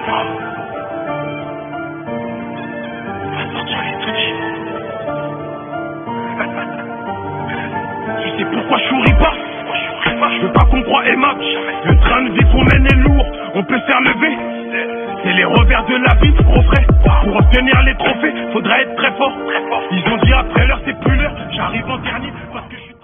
On va sortir les trucs. Tu sais pourquoi je souris pas? Je veux pas qu'on croie aimable. Le train de vie qu'on mène est lourd, on peut se faire lever. C'est les revers de la vie, gros frais. Pour obtenir les trophées, faudrait être très fort. Ils ont dit après l'heure, c'est plus l'heure. J'arrive en dernier parce que je suis